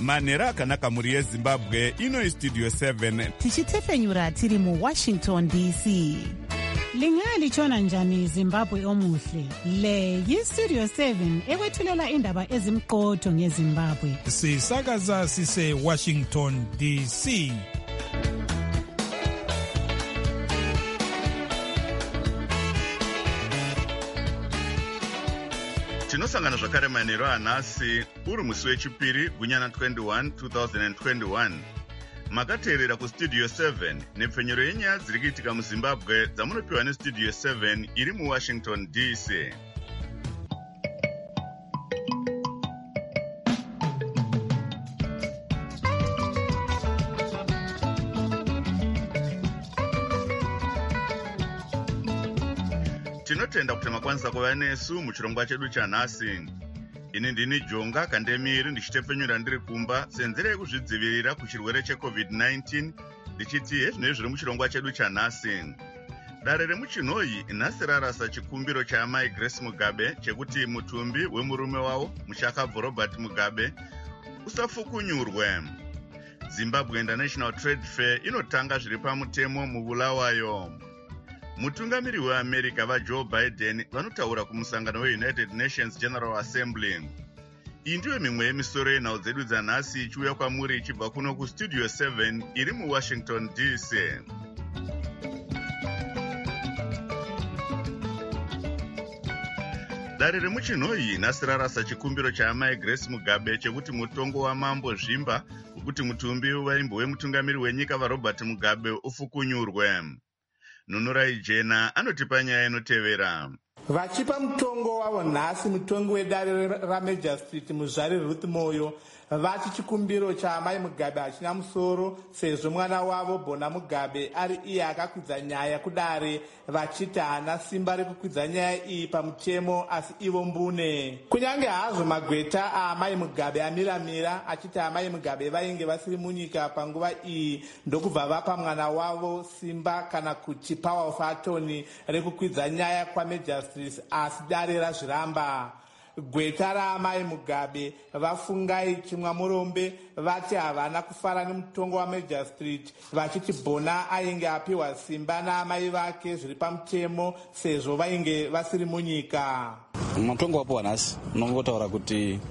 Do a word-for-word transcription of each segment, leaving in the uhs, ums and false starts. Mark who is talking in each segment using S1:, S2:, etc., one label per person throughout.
S1: manhero akanaka mhuri yezimbabwe. Ino Studio seven
S2: tichitefenyura tiri muWashington D C.
S3: Lingalitshona njani Zimbabwe omuhle? Le yiStudio seven ekwethulela indaba ezimqotho ngeZimbabwe.
S4: Sisakaza sise Washington D C.
S1: tinosangana zvakare manhero anhasi uri musi wechipiri gunyana twenty-one twenty twenty-one. Makateerera kuStudio seven nepfenyero yenyaya dziri kuitika muZimbabwe dzamunopiwa neStudio seven iri muWashington D C. Tinotenda kuti makwanisa kuva nesu muchirongwa chedu chanhasi. Ini ndini Jonga Kandemiri ndichitefenyura ndiri kumba senzera yekuzvidzivirira kuchirwere checovid nineteen ndichiti hezvinoi zviri muchirongwa chedu chanhasi. Dare remuchinhoyi nhasi rarasa chikumbiro chaamai Grace Mugabe chekuti mutumbi wemurume wavo mushakabvu Robert Mugabe usafukunyurwe. Zimbabwe International Trade Fair inotanga zviri pamutemo mubulawayo. Mutungamiri weAmerica vaJoe Biden vanotaura kumusangano weUnited Nations General Assembly. Iyi ndiyo mimwe yemisoro yenhau dzedu dzanhasi ichiuya kwamuri ichibva kuno kuStudio seven iri muWashington D C. Dare remuchinhoyi nhasi rarasa chikumbiro chaamai Grace Mugabe chekuti mutongo wamambo Zvimba wekuti mutumbi waimbo wemutungamiri wenyika vaRobert Mugabe ufukunyurwe. Nunurai Jena anotipa nyaya inotevera.
S5: Vachipa mutongo wavo nhasi mutongo wedare raMajor Street muzvari Ruth Moyo vati chikumbiro chaamai Mugabe hachina musoro sezvo mwana wavo Bona Mugabe ari iye akakwidza nyaya kudare vachiti haana simba rekukwidza nyaya iyi pamutemo asi ivo mbune. Kunyange hazvo magweta aamai Mugabe amiramira achiti amai Mugabe vainge vasiri munyika panguva iyi ndokubva vapa mwana wavo simba kana kuti power of attorney rekukwidza nyaya kwaMajor Street asi dare razviramba. Gweta raamai Mugabe vafungai chimwa murombe vati havana kufara nemutongo waMajor Street vachiti Bona ainge apiwa simba naamai vake zviri pamutemo sezvo vainge vasiri munyika.
S6: Mutongo wapo nhasi unongotaura kuti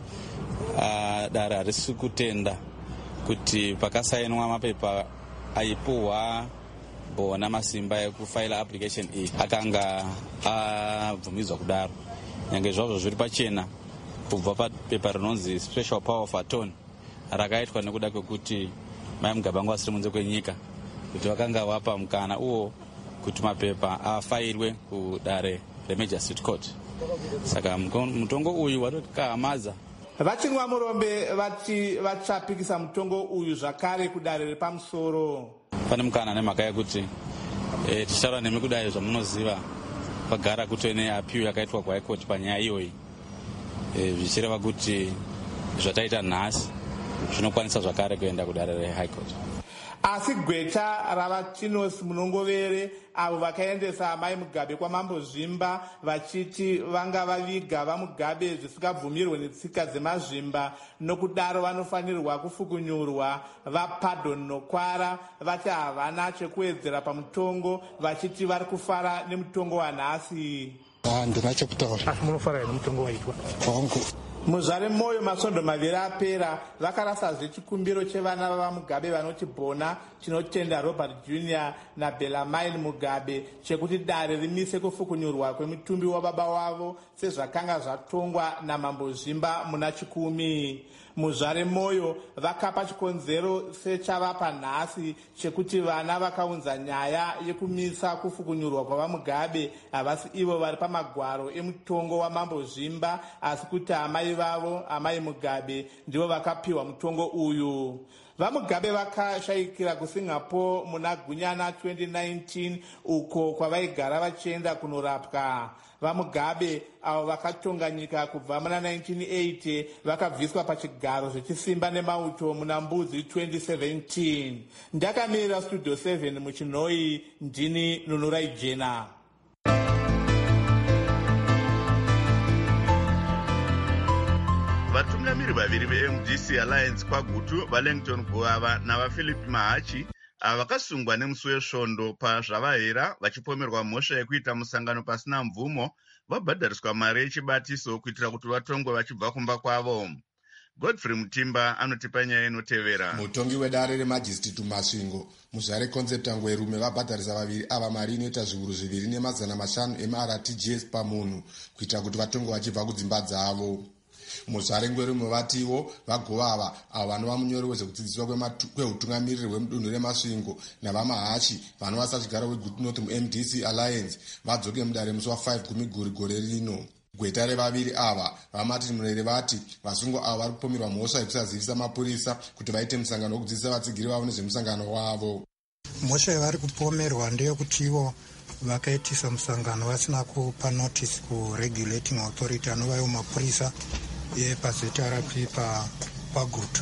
S6: uh, dare harisi kutenda kuti pakasainwa mapepa aipuhwa Bona masimba ekufaila application iyi akanga abvumidzwa uh, kudaro. Nyange zvazvo zviri pachena kubva papepa rinonzi special power of attorney rakaitwa nekuda kwekuti mai Mugabe anga asiri munze kwenyika kuti vakanga vapa mukana uwo kuti mapepa afairwe kudare reMajor Street Court. Saka mutongo uyu watokahamaza.
S5: Vachimwa murombe vati vatsvapikisa mutongo uyu zvakare kudare repamusoro.
S6: Pane mukana nemhaka yekuti e, tichitaura nemi kudai zvamunoziva pagara kutoine apiu yakaitwa kuHigh Court panyaya iyoyi e, zvichireva kuti zvataita nhasi zvinokwanisa zvakare kuenda kudare reHigh Court.
S5: Asi gweta ravatinosi munongovere avo vakaendesa amai Mugabe kwamambo Zvimba vachiti vanga vaviga vaMugabe zvisingabvumirwe netsika dzemazvimba nokudaro vanofanirwa kufukunyurwa vaPardon Nokwara vati havana chekuwedzera pamutongo vachiti vari kufara nemutongo wanhasi.
S7: Handina chekutaura.
S5: Asi munofara nemutongo waitwa?
S7: Hongu.
S5: Muzvare Moyo masvondo maviri apera vakarasazve chikumbiro chevana vaMugabe vanoti Bona chinotenda Robert Junior naBellarmine Mugabe chekuti dare rimise kufukunyurwa kwemutumbi wababa wavo sezvakanga zvatongwa namambo Zvimba muna chikumi. Muzvare Moyo vakapa chikonzero sechavapa nhasi chekuti vana vakaunza nyaya yekumisa kufukunyurwa kwavaMugabe havasi ivo vari pamagwaro emutongo wamambo Zvimba asi kuti amai vavo amai Mugabe ndivo vakapiwa mutongo uyu. VaMugabe vakashayikira kuSingapore muna gunyana twenty nineteen uko kwavaigara vachienda kunorapwa. VaMugabe avo vakatonga nyika kubva muna nineteen eighty vakabviswa pachigaro zvechisimba nemauto muna Mbudzi twenty seventeen. Ndakamirira Studio seven muchinhoyi ndini Nunurai Jena.
S1: vatungamiri vaviri ve-M D C Alliance kwagutu vaLangton Guava navaPhilip Mahachi ava vakasungwa nemusi wesvondo pazvavahera vachipomerwa mhosva yekuita musangano pasina mvumo vabhadhariswa mari yechibatiso kuitira kuti vatongwe vachibva kumba kwavo. Godfrey Mutimba anotipa nyaya inotevera.
S7: Mutongi wedare remajisiti Masvingo muzvare concept angwerume vabhadharisa vaviri ava mari inoita zviuru zviviri nemazana mashanu ema-R T G S pamunhu kuitira kuti vatongwe vachibva kudzimba dzavo. Muzvare ngwerume vatiwo vagovava avo vanova munyori wezvekudzidziswa kweutungamiriri hwemudunhu reMasvingo navamahachi vanova sachigara weGood North mu-M D C Alliance vadzoke mudare musi wa5 kumiguri gore rino. Gweta revaviri ava vaMartin Murere vati vasungwa ava vari kupomerwa mhosva yekusazivisa mapurisa kuti vaite musangano wekudzidzisa vatsigiri vavo nezvemusangano wavo.
S8: Mhosva yavari kupomerwa ndeyekuti ivo vakaitisa musangano vasina kupa notice kuregulating authority anova iwo mapurisa epazeti R P pagutu.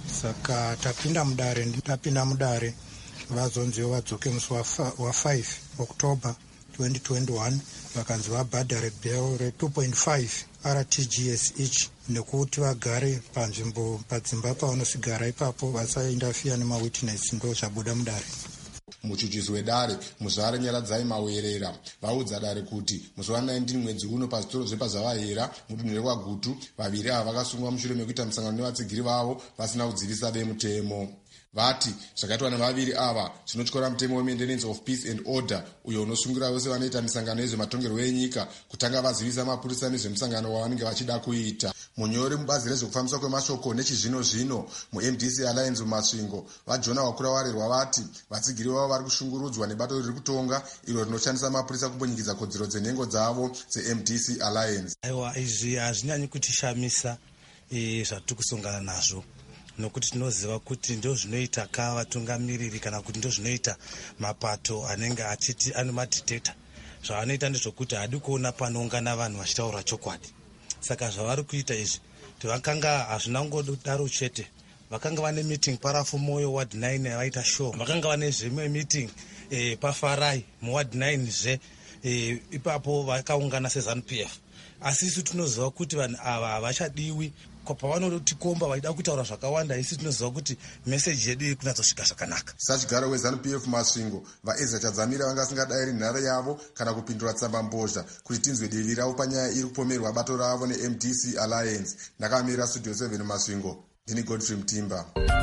S8: Saka tapinda mudare tapinda mudare vazonziwo vadzoke musi wa5 October twenty twenty-one vakanzi vabhadhare bhel re two point five R T G S each nekuti vagare panzvimbo padzimba pavanosigara ipapo vasaindafiya nemawitness ndo zvabuda mudare.
S7: Muchuchisi wedare muzvare Nyaradzai Mawerera vaudza dare kuti musi wa19 mwedzi uno pazvitoro zvepazvavahera mudunhu rekwagutu vaviri ava vakasungwa mushure mekuita musangano nevatsigiri vavo vasina kudzivisa vemutemo. Vati zvakaitwa nevaviri ava zvinotyora mutemo weMaintenance of Peace and Order uyo unosungira vose vanoita misangano yezvematongerwo enyika kutanga vazivisa mapurisa nezvemusangano wavanenge vachida kuita. Munyori mubazi rezvekufambiswa kwemashoko nechizvino zvino mu-M D C Alliance muMasvingo vaJona Wakurawarirwa vati vatsigiri vavo vari kushungurudzwa nebato riri kutonga iro rinoshandisa mapurisa kumbonyikidza kodzero dzenhengo dzavo dze-M D C Alliance.
S9: Aiwa, izvi hazvinyanyi kutishamisa zvatiri kusongana nazvo nokuti tinoziva kuti ndo zvinoita ka vatungamiriri kana kuti ndo zvinoita mapato anenge achiti ane madictator. Zvavanoita ndezvokuti hadi kuona panoungana vanhu vachitaura chokwadi. Saka zvavari kuita izvi vakanga hazvina kungodaro chete, vakanga vane meeting parafu moyo ward nine vaita show, vakanga vane zvimwe meeting eh, pafarai muward nine zve eh, ipapo vakaungana seZANU P F. Asi isu tinoziva kuti vanhu ava havachadiwi pavanotikomba vaida kutaura zvakawanda. Isi tinoziva kuti meseji yedu iri kunatsosvika zvakanaka.
S7: Sachigaro weZANU P F Masvingo vaEzra Chadzamira vanga singadayiri nhare yavo kana kupindura tsamba mbozha kuti tinzwe divi ravo panyaya iri kupomerwa bato ravo neM D C Alliance. Ndakamira Studio seven Masvingo, ndini Godfrey Mutimba.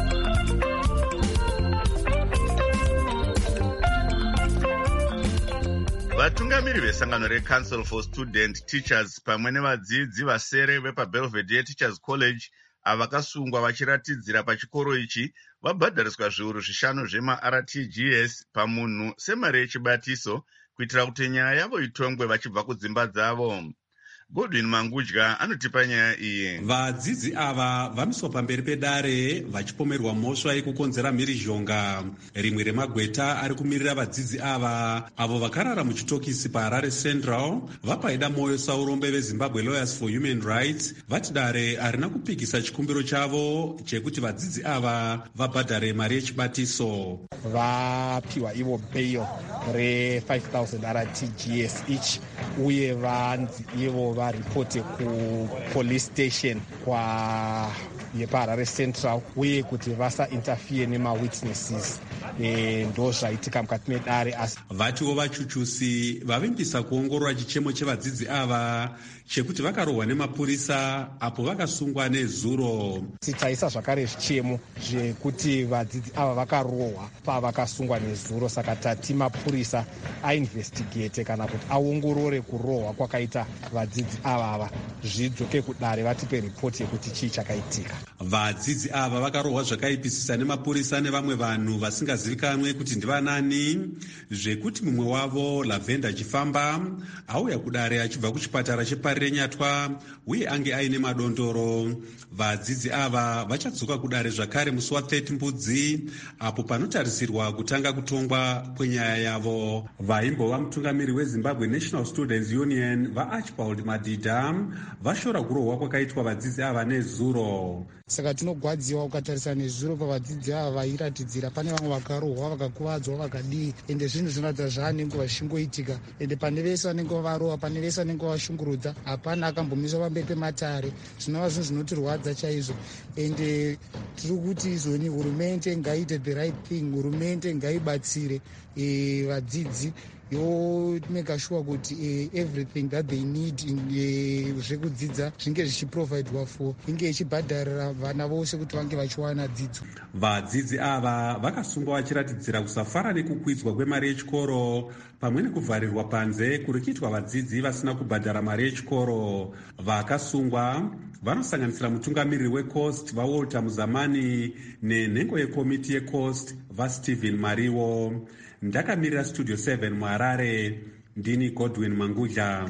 S1: Vatungamiri vesangano reCouncil for Student Teachers pamwe nevadzidzi vasere vepaBelvedere Teachers College ava vakasungwa vachiratidzira pachikoro ichi vabhadhariswa zviuru zvishanu zvema-R T G S pamunhu semari yechibatiso kuitira kuti nyaya yavo itongwe vachibva kudzimba dzavo. Godwin Mangudya anotipa nyaya iyi.
S10: Vadzidzi ava vamiswa pamberi pedare vachipomerwa mhosva yekukonzera mhirizhonga. Rimwe remagweta ari kumirira vadzidzi ava avo vakarara muchitokisi paHarare Central vapaida moyo saurombe veZimbabwe Lawyers for Human Rights vati dare harina kupikisa chikumbiro chavo chekuti vadzidzi ava vabhadhare mari yechibatiso.
S11: Vapiwa ivo bail re five thousand R T G S each uye vanzi ivo varipote ku police station kwa yepaHarare Central uye kuti vasa interfere nema-witnesses e, ndo zvaitika mukati medare. Asi
S10: vatiwo vachuchusi vavimbisa kuongorora chichemo chevadzidzi ava chekuti vakarohwa nemapurisa apo vakasungwa nezuro.
S11: Taisa zvakare zvichemo zvekuti vadzidzi ava vakarohwa pavakasungwa nezuro, saka tati mapurisa ainvestigate kana kuti aongorore kurohwa kwakaita vadzidzi ava zvidzoke kudare vatipe ripoti yekuti chii chakaitika.
S10: Vadzidzi ava vakarohwa zvakaipisisa nemapurisa nevamwe vanhu vasingazivikanwe kuti ndivanani, zvekuti mumwe wavo Lavender Chifamba auya kudare achibva kuchipatara cheParire Nyatwa uye ange aine madondoro. Vadzidzi ava vachadzoka kudare zvakare musi wa30 Mbudzi apo panotarisirwa kutanga kutongwa kwenyaya yavo. Vaimbova mutungamiri weZimbabwe National Students Union vaArchibald Madhidha vashora kurohwa kwakaitwa vadzidzi ava nezuro.
S12: Saka tinogwadziwa ukatarisa nezuro pavadzidzi ava vairatidzira pane vamwe vakarohwa vakakuvadzwa vakadii, ende zvinhu zvinhu zvinoratidza zvaanenge vachingoitika, ende pane vese vanenge varova, pane vese vanenge vashungurudza, hapana akambomiswa pamberi pematare. Zvinova zvinhu zvinotirwadza chaizvo, ende tiri kuti izvoni hurumende ngaiite the right thing. Hurumende ngaibatsire vadzidzi yo make sure kuti uh, everything that they need in uh, zvekudzidza zvinge zvichiprovidwa for, inge ichibhadharira vana vose kuti vange vachiwana dzidzo.
S10: Vadzidzi ava vakasungwa vachiratidzira kusafara nekukwidzwa kwemari yechikoro pamwe nekuvharirwa panze kuri kuitwa vadzidzi vasina kubhadhara mari yechikoro. Vakasungwa vanosanganisira mutungamiriri wecost vaWalter Muzamani nenhengo yekomiti yecost vaStephen Mariwo. Ndakamirira Studio seven muHarare, ndini Godwin Mangudla.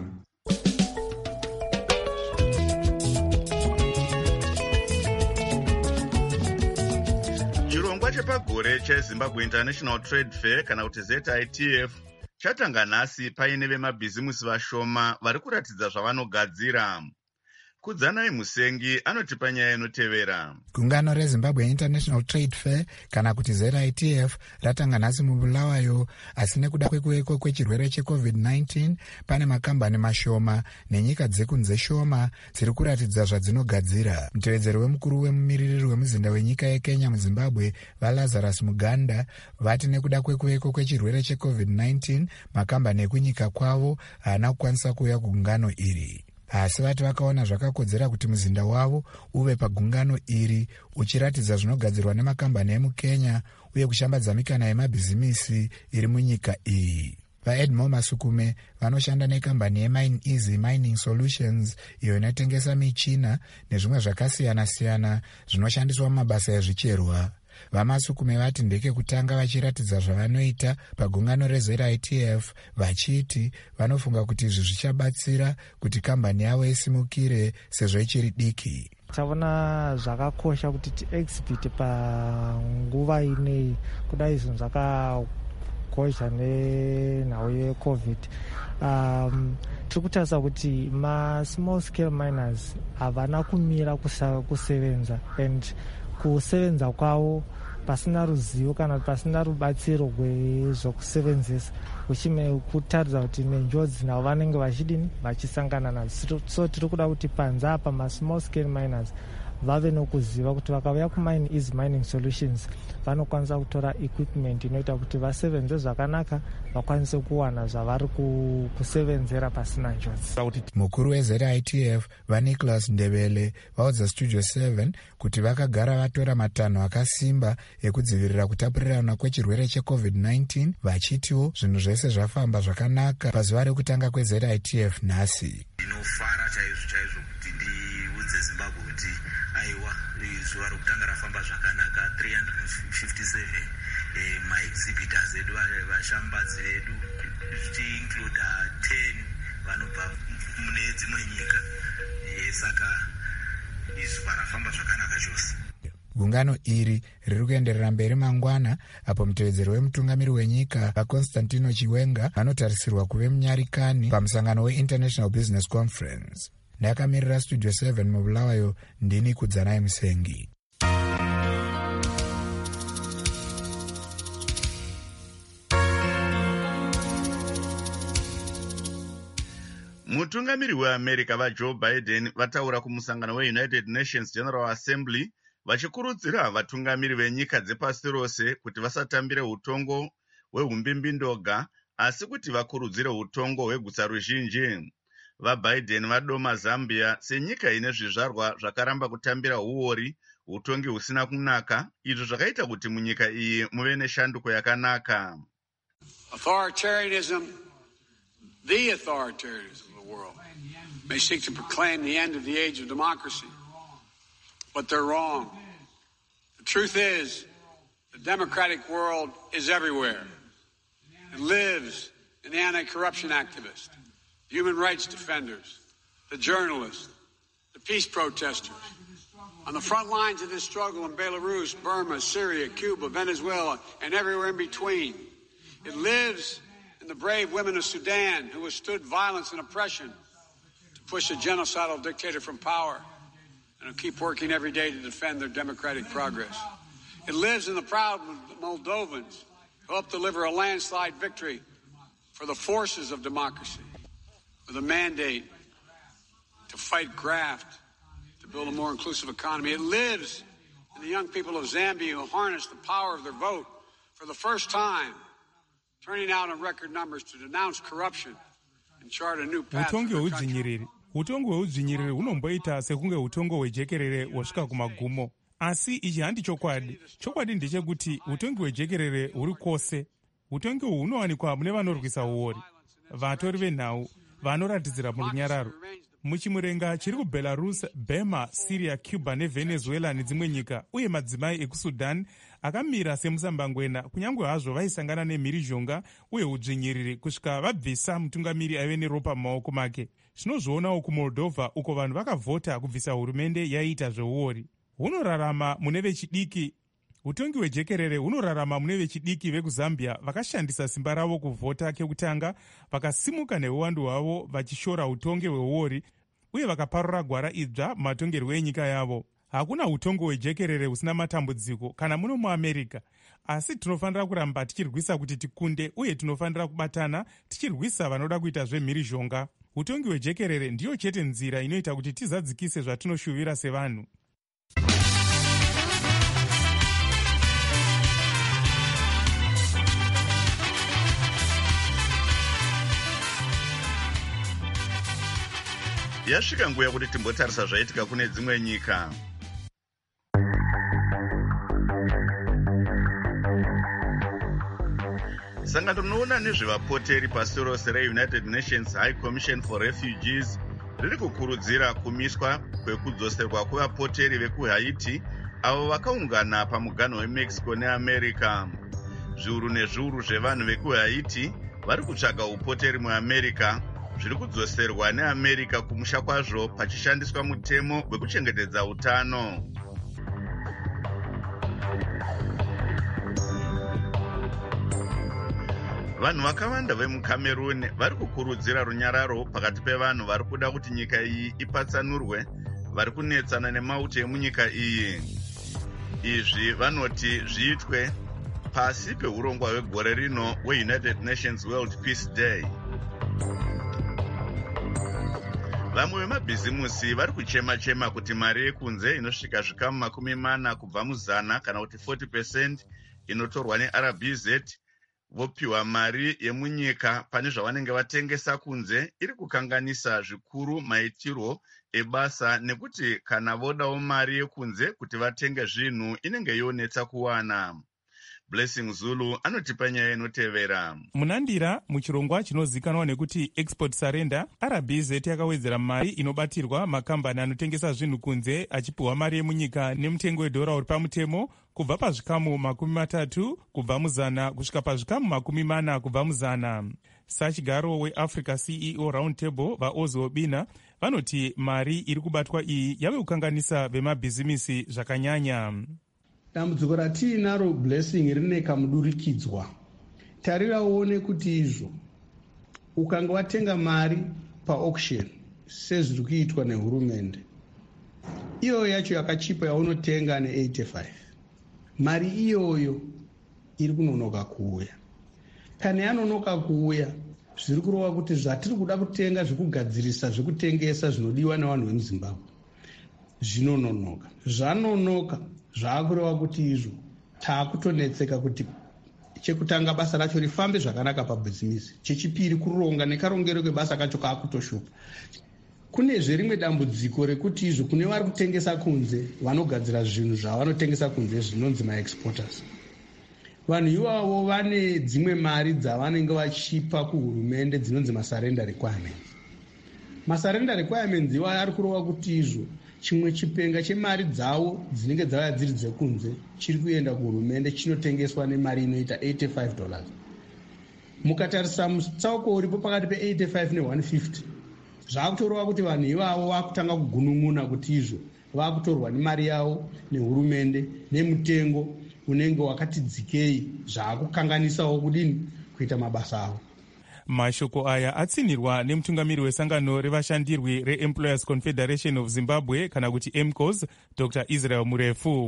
S1: Chirongwa chepagore cheZimbabwe International Trade Fair kana kuti Z I T F chatanga nhasi paine vemabhizimusi vashoma vari kuratidza zvavanogadzira. Kudzanai Musengi anotipa nyaya inotevera.
S13: Gungano reZimbabwe International Trade Fair kana kuti Z I T F ratanga nhasi muBulawayo, asi nekuda kwekuweko kwechirwere checovid nineteen pane makambani mashoma nenyika dzekunze shoma dziri kuratidza zvadzinogadzira. Mutevedzeri wemukuru wemumiririri wemuzinda wenyika yeKenya muZimbabwe vaLazarus Muganda vati nekuda kwekuweko kwechirwere checovid nineteen makambani ekunyika kwavo haana kukwanisa kuuya kugungano iri, asi vati vakaona zvakakodzera kuti muzinda wavo uve pagungano iri uchiratidza zvinogadzirwa nemakambani emuKenya uye kushambadza mikana yemabhizimisi iri munyika iyi. VaEdmo Masukume vanoshanda nekambani yeMine Easy Mining Solutions iyo inotengesa michina nezvimwe zvakasiyana-siyana zvinoshandiswa mumabasa ezvicherwa. VaMasukume vati ndeke kutanga vachiratidza zvavanoita pagungano reZ I T F vachiti vanofunga kuti izvi zvichabatsira kuti kambani yavo isimukire sezvo ichiri diki.
S14: Taona zvakakosha kuti tiexhibite panguva inei kudai zvinhu zvakakosha nenhau yecovid. Um, tiri kutarisa kuti ma-small scale miners havana kumira kusevenza, and kusevenza kwavo pasina ruzivo kana pasina rubatsiro rwezvokusevenzesa, uchime kutaridza kuti nenjodzi navo vanenge vachidini vachisangana nadzo. So tiri kuda kuti panze apa ma-small scale miners vave nokuziva kuti vakauya kuMine Easy Mining Solutions vanokwanisa kutora equipment inoita kuti vasevenze zvakanaka, vakwanise kuwana zvavari kusevenzera pasina njodzi.
S13: Mukuru weZ I T F vaNicholas Ndebele vaudza Studio seven kuti vakagara vatora matanho akasimba ekudzivirira kutapurirana kwechirwere checovid nineteen, vachitiwo zvinhu zvese zvafamba zvakanaka pazuva rekutanga kweZ I T F nhasi.
S15: Ndinofara chaizvo chaizvo kuti ndiudze Zimbabwe kuti aiwa zuva rokutanga rafamba zvakanaka. Three hundred fifty-seven eh, maexhibitors edu vashambadzi vedu zvichiincluda ten vanobva mune dzimwe nyika, saka izuva rafamba zvakanaka chose.
S13: Gungano iri riri kuenderera mberi mangwana apo mutevedzeri wemutungamiri wenyika vaConstantino Chiwenga vanotarisirwa kuve munyarikani pamusangano weInternational Business Conference. Ndakamirira Studio seven muBulawayo, ndini Kudzanai Musengi.
S1: Mutungamiri weAmerica vaJoe Biden vataura kumusangano weUnited Nations General Assembly vachikurudzira vatungamiri venyika dzepasi rose kuti vasatambire utongo hwehumbimbindoga asi kuti vakurudzire utongo hwegutsa ruzhinji. VaBiden vadoma Zambia senyika ine zvizvarwa zvakaramba kutambira huori utongi husina kunaka, izvo zvakaita kuti munyika iyi muve neshanduko yakanaka.
S16: Authoritarianism, the authoritarianism of the world, may seek to proclaim the end of the age of democracy, but they're wrong. The truth is, the democratic world is everywhere. It lives in the anti-corruption activists, the human rights defenders, the journalists, the peace protesters. On the front lines of this struggle in Belarus, Burma, Syria, Cuba, Venezuela, and everywhere in between. It lives in the brave women of Sudan who withstood violence and oppression to push a genocidal dictator from power and who keep working every day to defend their democratic progress. It lives in the proud Moldovans to help deliver a landslide victory for the forces of democracy, with a mandate to fight graft, to build a more inclusive economy. It lives in the young people of Zambia who harness the power of their vote for the first time, turning out in record numbers to denounce corruption and chart a new path for the country.
S4: Utongo hweudzvinyiriri hunomboita sekunge utongo hwejekerere hwasvika kumagumo. Asi ichi handi chokwadi. Chokwadi ndechekuti utongi hwejekerere huri kwose. Utongi uhu hunowanikwa mune vanorwisa uori, vatori venhau, vanoratidzira murunyararo. Muchimurenga chiri kuBelarus, Burma, Syria, Cuba neVenezuela nedzimwe nyika, uye madzimai ekuSudan akamira semusambangwena kunyange hazvo vaisangana nemhirizhonga uye udzvinyiriri kusvika vabvisa mutungamiri aive neropa mumaoko make. Tinozvionawo kuMoldova uko vanhu vakavhota kubvisa hurumende yaiita zveuori. Hunorarama mune vechidiki. Utongi hwejekerere hunorarama mune vechidiki vekuZambia vakashandisa simba ravo kuvhota kekutanga, vakasimuka neuwandu hwavo vachishora utongi hweuori uye vakaparura gwara idzva matongerwo enyika yavo. Hakuna utongo hwejekerere husina matambudziko kana muno muAmerica, asi tinofanira kuramba tichirwisa kuti tikunde uye tinofanira kubatana tichirwisa vanoda kuita zvemhirizhonga. Utongi hwejekerere ndiyo chete nzira inoita kuti tizadzikise zvatinoshuvira sevanhu.
S1: Yasvika nguva kuti timbotarisa zvaitika kune dzimwe nyika. Sangano rinoona nezvevapoteri pasi rose reUnited Nations High Commission for Refugees riri kukurudzira kumiswa kwekudzoserwa kwevapoteri vekuHaiti avo vakaungana pamuganho weMexico neAmerica. Zviuru nezviuru zvevanhu vekuHaiti vari kutsvaga upoteri muAmerica zviri kudzoserwa neAmerica kumusha kwazvo pachishandiswa mutemo wekuchengetedza utano. Vanhu vakawanda vemuCameroon vari kukurudzira runyararo pakati pevanhu vari kuda kuti nyika iyi ipatsanurwe vari kunetsana nemauto emunyika iyi. Izvi vanoti zviitwe pasi peurongwa hwegore rino hweUnited Nations World Peace Day. Vamwe vemabhizimusi vari kuchema-chema kuti mari yekunze inosvika zvikamu makumi mana kubva muzana kana kuti forty percent inotorwa neR B Z vopiwa mari yemunyika pane zvavanenge vatengesa kunze iri kukanganisa zvikuru maitirwo ebasa, nekuti kana vodawo mari yekunze kuti vatenge zvinhu inenge yonetsa kuwana. Blessing Zulu anotipa nyaya inotevera.
S4: Munandira muchirongwa chinozikanwa nekuti export surrender, R B Z yakawedzera mari inobatirwa makambani anotengesa zvinhu kunze achipiwa mari yemunyika nemutengo wedhora uri pamutemo kubva pazvikamu makumi matatu kubva muzana kusvika pazvikamu makumi mana kubva muzana. Sachigaro weAfrica C E O Roundtable vaOzwo Bina vanoti mari iri kubatwa iyi yave kukanganisa vemabhizimisi zvakanyanya.
S17: Dambudziko ratiinaro Blessing rine kamudurikidzwa. Tarira uone kuti izvo ukanga watenga mari paauction sezviri kuitwa nehurumende, iyo yacho yakachipa yaunotenga ne85, mari iyoyo iri kunonoka kuuya. Kana yanonoka kuuya, zviri kurova kuti zvatiri kuda kutenga zvekugadzirisa zvekutengesa zvinodiwa nevanhu vemuZimbabwe zvinononoka. Zvanonoka zvaakureva kuti izvo taakutonetseka kuti chekutanga basa racho rifambe zvakanaka pabhizimisi, chechipiri kuronga nekarongero kwebasa kacho kaakutoshupa. Kunezve rimwe dambudziko rekuti izvo kune vari kutengesa kunze vanogadzira zvinhu zvavanotengesa kunze zvinonzi maexporters. Vanhu ivavo vane dzimwe mari dzavanenge vachipa kuhurumende dzinonzi masurrender requirements. Masurrender requirements ivo ari kurova kuti izvo chimwe chipenga chemari dzavo dzinenge dzava dziri dzekunze chiri kuenda kuhurumende chinotengeswa nemari inoita eighty-five dollars. Mukatarisa mutsauko uripo pakati pe-eighty-five ne-one fifty, zvaakutorova kuti vanhu ivavo vakutanga kugunun'una kuti izvo vakutorwa nemari yavo nehurumende nemutengo unenge wakati dzikei, zvaakukanganisawo kudini kuita mabasa avo.
S4: Mashoko aya atsinirwa nemutungamiri wesangano revashandirwi reEmployers Confederation of Zimbabwe kana kuti M C O Z, Doctor Israel Murefu.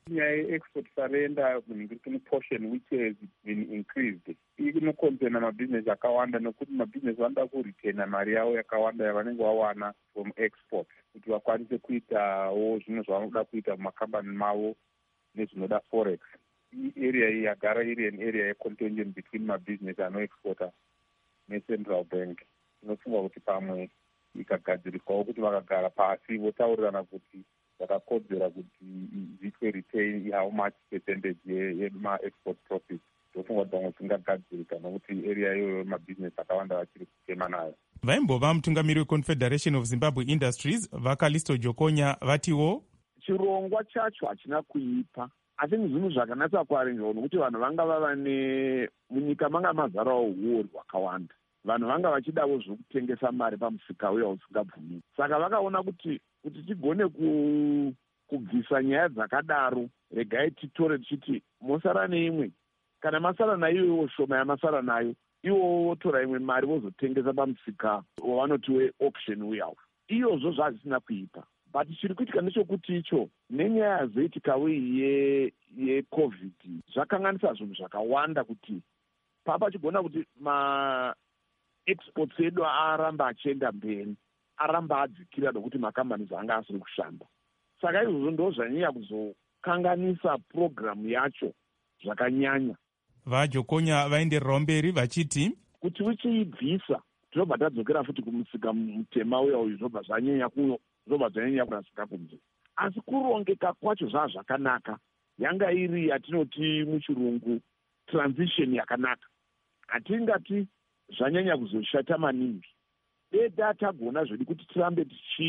S18: nyaya yeexport surrender in portion which has been increased inokonzerna mabhizinesi akawanda nekuti mabhizinesi vanoda kuritena mari yavo yakawanda yavanenge vawana from export kuti vakwanise kuitawo zvinhu zvavanoda kuita mumakambani mavo nezvinoda forex. Area iyi yagara iri an area yecontention between mabhizinesi anoexporta necentral bank. Tinofunga kuti pamwe ikagadziriswawo kuti vakagara pasi votaurirana kuti vakakodzera kuti zviitwe retain how much percentage yema-export profit. Tofunga kuti pamwe zvingagadzirika nokuti area iyoyo mabhizinesi akawanda vachiri kutema nayo.
S4: Vaimbova mutungamiri weConfederation of Zimbabwe Industries Vakalisto Jokonya vatiwo
S19: chirongwa chacho hachina kuipa asi zvinhu zvakanatsa kuarenjwa nokuti vanhu vanga vava ne munyika manga mazarawo uori hwakawanda. Vanhu vanga vachidawo zvokutengesa mari pamusika uya usingabvumi. Saka vakaona kuti kuti tigone ku kubvisa nyaya dzakadaro regai titore tichiti mosara neimwe kana masara nayo iwo shoma yamasara nayo iwo votora imwe mari vozotengesa pamusika wavanoti we-auction uyawo. Iyozvo zvazvisina kuipa. But chiri kuitika ndechokuti icho nenyaya yazoitikawo ye yecovid zvakanganisa zvinhu zvakawanda kuti papa chigona kuti ma exports edu aramba achienda mberi aramba adzikira nokuti makambani anga asiri kushanda. Saka izvozvo ndo zvanyanya kuzokanganisa programu yacho zvakanyanya.
S4: VaJokonya vaendererawo mberi vachiti
S19: kuti uchiibvisa tinobva tadzokera futi kumusika mutema uya uyu zvinobva zvanyanya kuno zvinobva zvanyanya kurasika kunze. Asi kurongeka kwacho zvaa zvakanaka yanga iri yatinoti muchirungu transition yakanaka. Hatingati zvanyanya kuzoshata maningi. Deda tagona zvedu kuti tirambe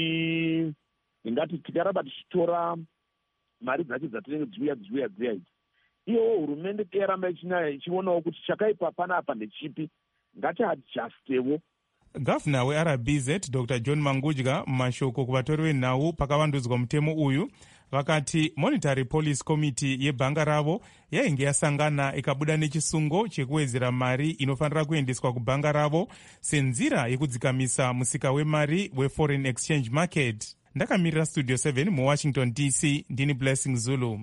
S19: tichi ingati tikaramba tichitora mari dzacho dzatinenge dziuya dziuya dziuya idzi. Iyo hurumende yaramba ichionawo kuti chakaipa panapa ndechipi ngatiadjustewo.
S4: Gavana weR B Z Doctor John Mangudya mumashoko kuvatori venhau pakavandudzwa mutemo uyu vakati Monetary Policy Committee yebhanga ravo yainge yasangana ikabuda nechisungo chekuwedzera mari inofanira kuendeswa kubhanga ravo senzira yekudzikamisa musika wemari weforeign exchange market. Ndakamirira Studio seven muWashington D C ndini Blessing Zulu.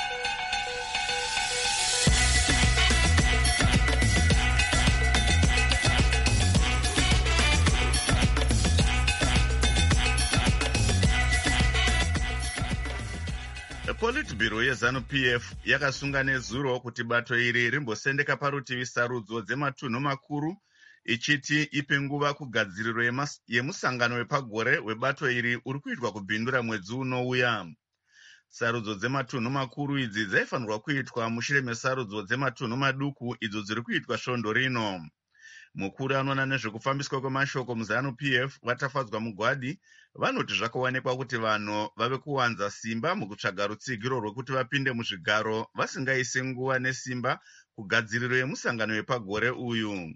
S1: Politburo yeZanu-P F yakasunga nezuro kuti bato iri rimbosendeka parutivi sarudzo dzematunhu makuru ichiti ipe nguva kugadziriro yemusangano wepagore webato iri uri kuitwa kubhindura mwedzi unouya. Sarudzo dzematunhu makuru idzi dzaifanirwa kuitwa mushure mesarudzo dzematunhu maduku idzo dziri kuitwa svondo rino. Mukuru anoona nezvekufambiswa kwemashoko muZanu-P F vatafadzwa mugwadi vanoti zvakaonekwa kuti vanhu vave kuwanza simba mukutsvaga rutsigiro rwekuti vapinde muzvigaro vasingaise nguva nesimba kugadziriro yemusangano wepagore uyu.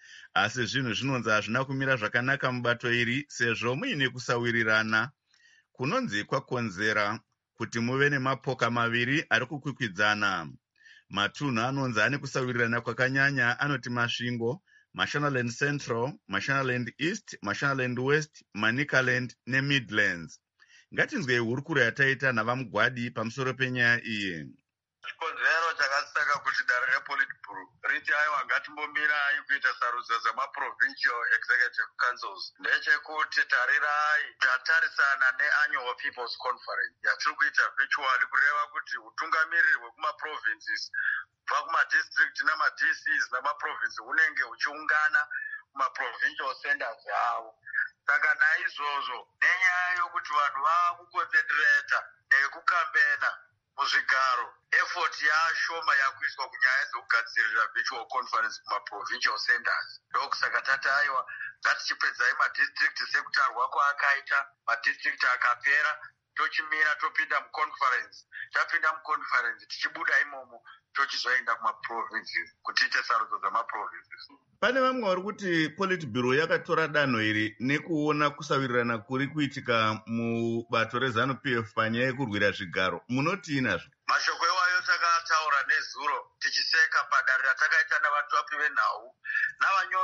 S1: Asi zvinhu zvinonzi hazvina kumira zvakanaka mubato iri sezvo muine kusawirirana kunonzi kwakonzera kuti muve nemapoka maviri ari kukwikwidzana. Matunhu anonzi ane kusawirirana kwakanyanya anoti Masvingo, Mashonaland Central, Mashonaland East, Mashonaland West, Manicaland neMidlands. Ngatinzwe hurukuro yataita navamugwadi pamusoro penyaya iyi.
S20: Chikonzero chakasaka kuti dare rePolitburo riti aiwa ngatimbombirai kuita sarudzo dzemaprovincial executive councils ndechekuti tarirai tatarisana neannual people's conference yatiri kuita virtually kureva kuti utungamiriri hwekumaprovinces kubva kumadistrict nama-D Cs namaprovince hunenge huchiungana kumaprovincial centers avo. Saka naizvozvo nenyaya yokuti vanhu vakukonsentrata nekukambena muzvigaro effort yashoma yakuiswa kunyaya dzekugadzirira virtual conference kumaprovincial centers. Ndokusaka tati aiwa ngatichipedzai madistrict sekutarwa kwaakaita madistrict akapera tochimira topinda muconference. Tapinda muconference tichibuda imomo tochizoenda kumaprovinces kuti ite sarudzo dzamaprovinces.
S1: Pane vamwe vari kuti Politburo yakatora danho iri nekuona kusawirirana kuri kuitika mubato reZanu-P F panyaya yekurwira zvigaro. Munoti inazvo?
S20: Mashoko iwayo takataura nezuro tichiseka padare ratakaita navatuapi venhau navanyora izvozvo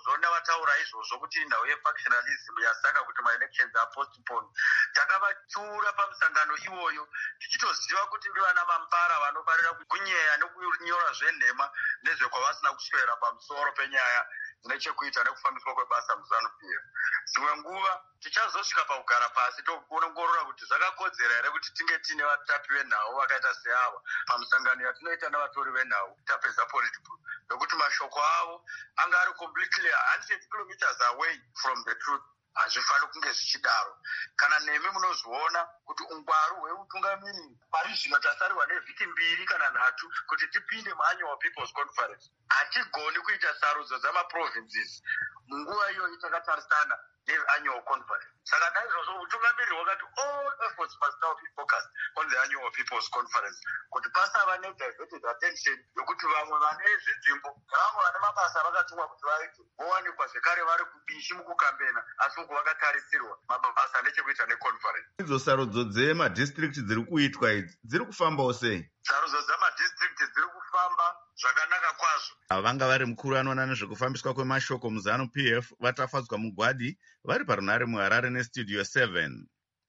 S20: izvozvo navataura izvozvo kuti nhau yefactionalism yasaka kuti maelections apostpone. Takavatsiura pamusangano iwoyo tichitoziva kuti ndivana mampara vanofanira kunyeya nekunyora zvenhema nezvekwavasina kuswera pamusoro penyaya nechekuita nekufambiswa kwebasa muZANU-P F. Dzimwe nguva tichazosvika pakugara pasi tokuongorora kuti zvakakodzera here kuti tinge tine vatapi venhau vakaita seava pamusangano yatinoita navatori venhau tapedza political, nokuti mashoko avo anga ari completely one hundred kilometers away from the truth. Hazvifaniri kunge zvichidaro. Kana nemi munozviona kuti ungwaru hweutungamiriri pari zvino tasariwa nevhiki mbiri kana nhatu kuti tipinde muannual people's conference, hatigoni kuita sarudzo dzamaprovinces munguva iyoyi takatarisana neannual conference. Saka naizvozvo utungamiriri hwakati all efforts must now be focused on the annual people's conference, kuti pasava nediverted attention yokuti vamwe vane zvidzimbo vamwe vane mabasa vakatumwa kuti vaite vowanikwa zvekare vari kubishi mukukambena, asi uku vakatarisirwa mabasa nechekuita neconference.
S1: Idzo sarudzo dzemadistrict dziri kuitwa idzi dziri kufambawo sei?
S20: Sarudzo dzamadistrict dziri kufamba zvakanaka kwazvo.
S1: Vanga vari mukuru anoona nezvekufambiswa kwemashoko muZANU-P F vatafadzwa mugwadi vari parunare muHarare nestudio seven.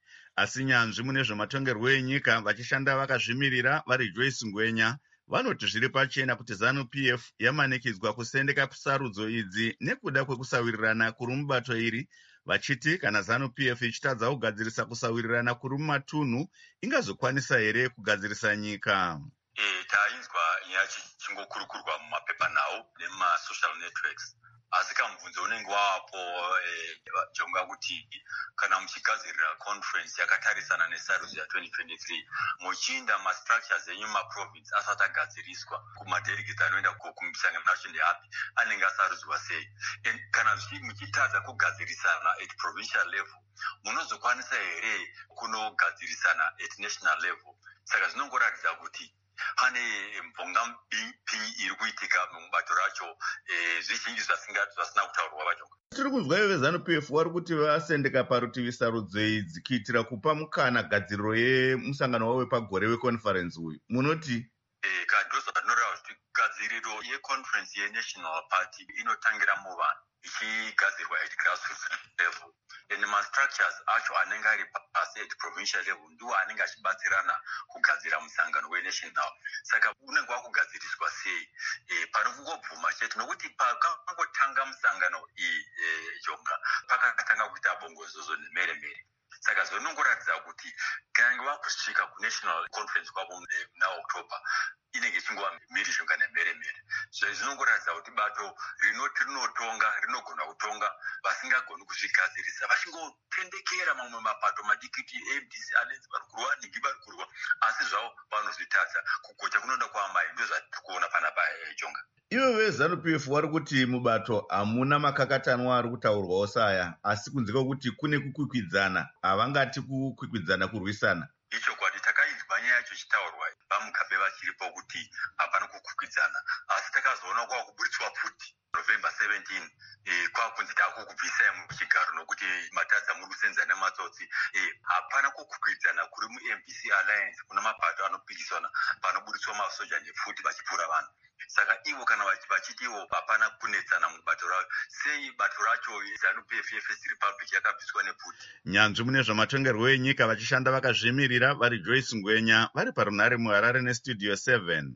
S1: Asi nyanzvi mune zvematongerwo enyika vachishanda vakazvimirira vari Joyce Ngwenya vanoti zviri pachena kuti ZANU-P F yamanikidzwa kusendeka sarudzo idzi nekuda kwekusawirirana kuri mubato iri, vachiti kana ZANU-P F ichitadza kugadzirisa kusawirirana kuri mumatunhu ingazokwanisa here kugadzirisa nyika.
S21: E, tainzwa yachingokurukurwa mumapepa nhau nemasocial networks, asi kamubvunzo unenge wapo e, jonga kuti kana muchigadzirira conference yakatarisana nesarudzo ya twenty twenty-three muchinda mastructures enyu maprovince asati agadziriswa kumadelegates anoenda kumisangano yacho ndeapi anenge asarudzwa sei, kana muchitadza kugadzirisana at provincial level munozokwanisa here kunogadzirisana at national level. Saka zvinongoratidza kuti pane mvonga pinyi iri kuitika mubato racho zvizhinji zvasina kutaurwa vajonga.
S1: Tiri kunzwa ivo veZANU-P F vari kuti vasendeka parutivi sarudzo idzi kuitira kupa mukana gadziriro yemusangano wavo wepagore weconference uyu. Munoti?
S21: Kadhoza rinoreva kuti gadziriro yeconference yenational party inotangira muvanhu ichigadzirwa at grassroots level, and mastructures acho anenge ari pasi at provincial level ndiwo anenge achibatsirana kugadzira musangano wenational. Saka unenge wakugadziriswa sei? E, pano kungobvuma chete nokuti pakangotanga musangano iyi e, jonga pakatanga kuita bongozozo nemeremere. Saka zvinongoratidza kuti kana vakusvika kunational conference kwavo muna October inenge chingova mhirizhonga nemeremere. So zvinongoratidza kuti bato rinoti rinotonga rinogona kutonga vasingagoni kuzvigadzirisa vachingotendekera mamwe mapato madikiti A M D C anenzi vari kurwa nigi vari kurwa, asi zvavo vanozvitadza kugocha kunoda kuamai. Ndo zvatiri kuona panapa jonga.
S1: Ivo veZANU-P F vari kuti mubato hamuna makakatanwa ari kutaurwawo saya, asi kunze kwekuti kune kukwikwidzana, havangati kukwikwidzana kurwisana.
S21: Icho kwadi takainzwa nyaya yacho chitaurwa vamugabe vachiripo kuti hapana kukwikwidzana, asi takazoona kwakuburitswa futi November seventeenth eh, kwakunzi takukubvisai muchigaro nokuti matadza muri kusenza nematsotsi. Eh, hapana kukwikwidzana kuri mu-M P C Alliance kuna mapato anopikisana panoburitswa masoja nefuti vachipfuura vanhu. Saka ivo kana vachiti ivo hapana kunetsana mubato racho, sei bato racho ZANU-P F yeFirst Republic yakabviswa nefuti.
S1: Nyanzvi mune zvamatongerwo enyika vachishanda vakazvimirira vari Joyce Ngwenya vari parunare muHarare nestudio seven.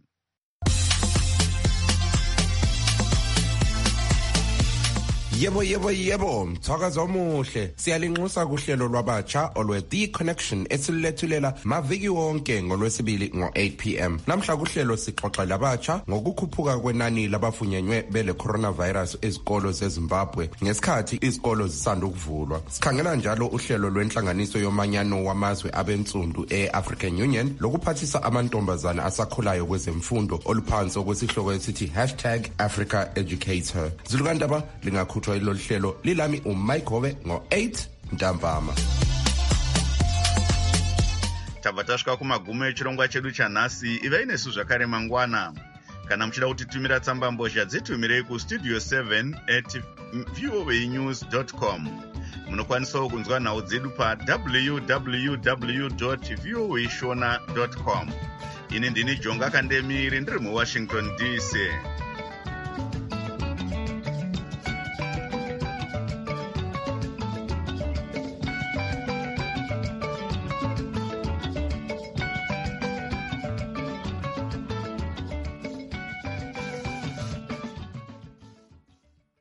S22: Yebo yebo yebo, mthakazo omuhle. Siyalinxusa kuhlelo lwabatsha olwe The Connection esilethulela maviki wonke ngolwesibili ngo eight p m. Namhla kuhlelo sixoxela abatsha ngokukhuphuka kwenani labafunyenywe bele coronavirus ezikolo zeZimbabwe ngesikhathi izikolo zisanda ukuvulwa. Sikhangela njalo uhlelo lwenhlanganiso yomanyano wamazwe abensundu e-African Union lokuphathisa amantombazana asakhulayo kwezemfundo oluphansi okwesihloko esithi hashtag Africa Educator. Zulukandaba lingakhu ilo hlelo lilami uMike Hove ngo eight ntambama.
S1: Tabva tasvika kumagumo echirongwa chedu chanhasi. Ivai nesu zvakare mangwana. Kana muchida kutitumira tsamba mbozha dzitumirei kustudio seven at voanews dot com. Munokwanisawo kunzwa nhau dzedu pa w w w dot voashona dot com. Ini ndini Jonga Kandemiri ndiri muWashington D C.